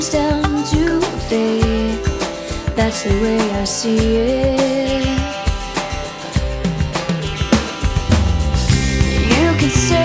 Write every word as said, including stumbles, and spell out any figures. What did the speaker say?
down to fade. That's the way I see it. You can say